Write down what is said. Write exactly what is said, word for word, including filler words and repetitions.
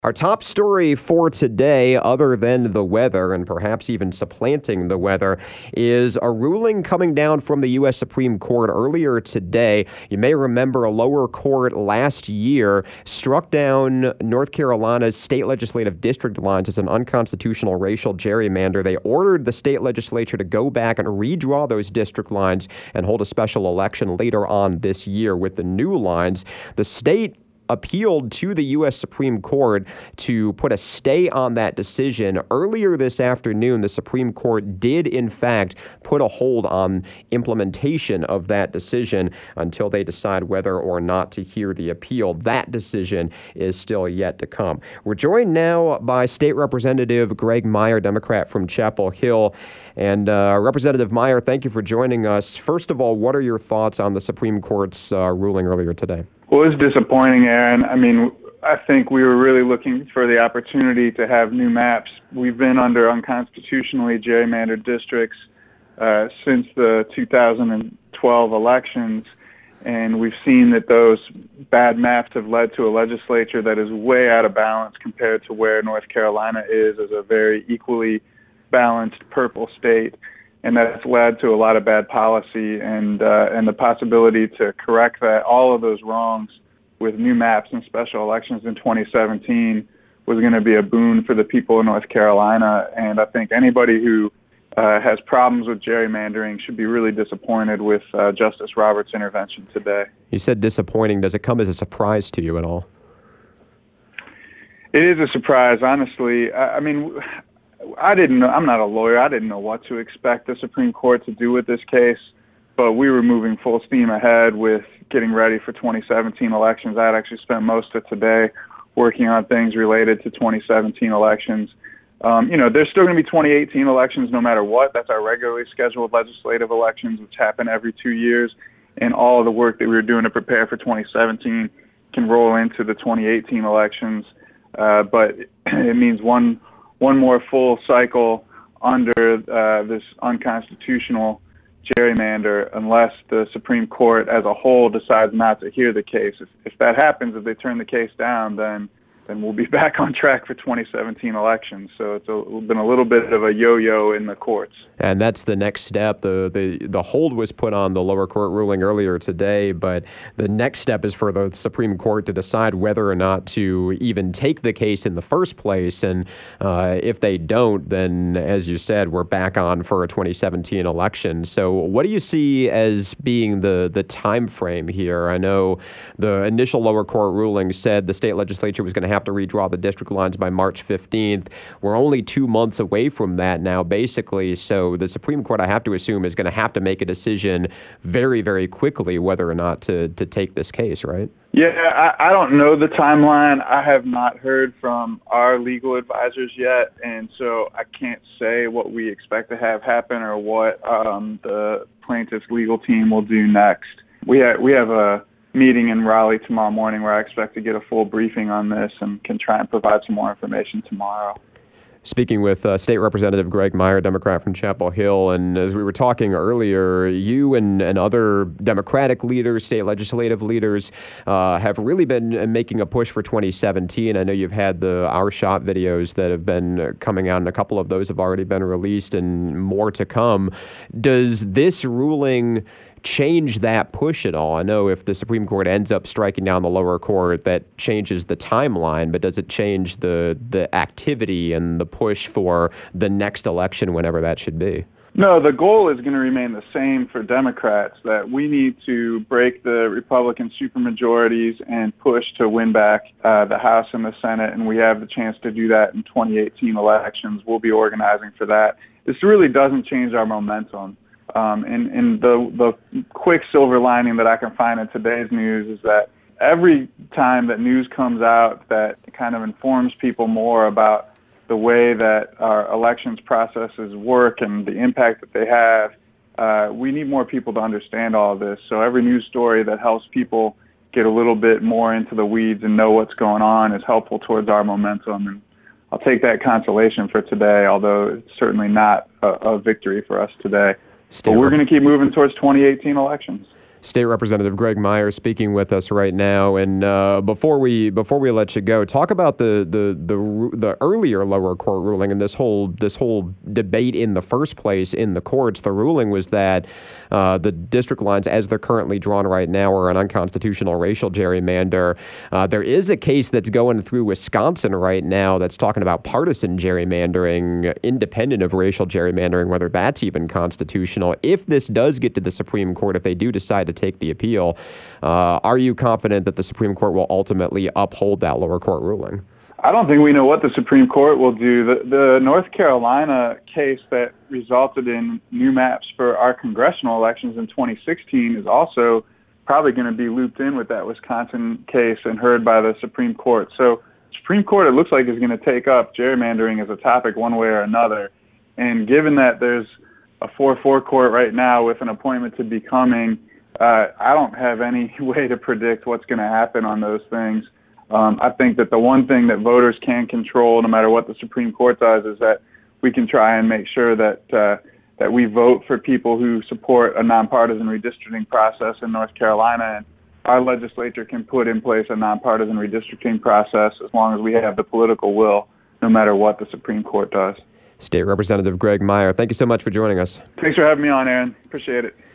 Our top story for today, other than the weather and perhaps even supplanting the weather, is a ruling coming down from the U S Supreme Court earlier today. You may remember a lower court last year struck down North Carolina's state legislative district lines as an unconstitutional racial gerrymander. They ordered the state legislature to go back and redraw those district lines and hold a special election later on this year with the new lines. The state appealed to the U S Supreme Court to put a stay on that decision. Earlier this afternoon, the Supreme Court did, in fact, put a hold on implementation of that decision until they decide whether or not to hear the appeal. That decision is still yet to come. We're joined now by State Representative Greg Meyer, Democrat from Chapel Hill. And uh, Representative Meyer, thank you for joining us. First of all, what are your thoughts on the Supreme Court's uh, ruling earlier today? Well, it was disappointing, Aaron. I mean, I think we were really looking for the opportunity to have new maps. We've been under unconstitutionally gerrymandered districts uh, since the two thousand twelve elections, and we've seen that those bad maps have led to a legislature that is way out of balance compared to where North Carolina is as a very equally balanced purple state. And that's led to a lot of bad policy, and uh, and the possibility to correct that, all of those wrongs with new maps and special elections in twenty seventeen was going to be a boon for the people of North Carolina. And I think anybody who uh, has problems with gerrymandering should be really disappointed with uh, Justice Roberts' intervention today. You said disappointing. Does it come as a surprise to you at all? It is a surprise, honestly. I, I mean, I didn't know, I'm not a lawyer. I didn't know what to expect the Supreme Court to do with this case, but we were moving full steam ahead with getting ready for twenty seventeen elections. I had actually spent most of today working on things related to twenty seventeen elections. Um, you know, there's still going to be twenty eighteen elections no matter what. That's our regularly scheduled legislative elections, which happen every two years. And all of the work that we were doing to prepare for twenty seventeen can roll into the twenty eighteen elections. Uh, but it means one one more full cycle under uh, this unconstitutional gerrymander unless the Supreme Court as a whole decides not to hear the case. If, if that happens, if they turn the case down, then then we'll be back on track for twenty seventeen elections. So it's a, been a little bit of a yo-yo in the courts. And that's the next step. The, the the hold was put on the lower court ruling earlier today, but the next step is for the Supreme Court to decide whether or not to even take the case in the first place. And uh, if they don't, then, as you said, we're back on for a twenty seventeen election. So what do you see as being the, the time frame here? I know the initial lower court ruling said the state legislature was going to have to redraw the district lines by March fifteenth. We're only two months away from that now, basically. So the Supreme Court, I have to assume, is going to have to make a decision very, very quickly whether or not to, to take this case, right? Yeah, I, I don't know the timeline. I have not heard from our legal advisors yet, and so I can't say what we expect to have happen or what um, the plaintiff's legal team will do next. We have, we have a meeting in Raleigh tomorrow morning where I expect to get a full briefing on this and can try and provide some more information tomorrow. Speaking with uh, State Representative Greg Meyer, Democrat from Chapel Hill, and as we were talking earlier, you and, and other Democratic leaders, state legislative leaders, uh, have really been making a push for twenty seventeen. I know you've had the Our Shot videos that have been coming out, and a couple of those have already been released and more to come. Does this ruling change that push at all? I know if the Supreme Court ends up striking down the lower court, that changes the timeline, but does it change the the activity and the push for the next election, whenever that should be? No, the goal is going to remain the same for Democrats, that we need to break the Republican supermajorities and push to win back uh, the House and the Senate, and we have the chance to do that in twenty eighteen elections. We'll be organizing for that. This really doesn't change our momentum. Um, and and the, the quick silver lining that I can find in today's news is that every time that news comes out that kind of informs people more about the way that our elections processes work and the impact that they have, uh, we need more people to understand all of this. So every news story that helps people get a little bit more into the weeds and know what's going on is helpful towards our momentum. And I'll take that consolation for today, although it's certainly not a, a victory for us today. But we're going to keep moving towards twenty eighteen elections. State Representative Greg Meyer speaking with us right now. And uh, before we before we let you go, talk about the the the the earlier lower court ruling and this whole this whole debate in the first place in the courts. The ruling was that uh, the district lines, as they're currently drawn right now, are an unconstitutional racial gerrymander. Uh, there is a case that's going through Wisconsin right now that's talking about partisan gerrymandering, independent of racial gerrymandering, whether that's even constitutional. If this does get to the Supreme Court, if they do decide to take the appeal, uh, are you confident that the Supreme Court will ultimately uphold that lower court ruling? I don't think we know what the Supreme Court will do. The, the North Carolina case that resulted in new maps for our congressional elections in twenty sixteen is also probably going to be looped in with that Wisconsin case and heard by the Supreme Court. So Supreme Court, it looks like, is going to take up gerrymandering as a topic one way or another. And given that there's a four four court right now with an appointment to be coming, uh, I don't have any way to predict what's going to happen on those things. Um, I think that the one thing that voters can control, no matter what the Supreme Court does, is that we can try and make sure that uh, that we vote for people who support a nonpartisan redistricting process in North Carolina. And our legislature can put in place a nonpartisan redistricting process as long as we have the political will, no matter what the Supreme Court does. State Representative Greg Meyer, thank you so much for joining us. Thanks for having me on, Aaron. Appreciate it.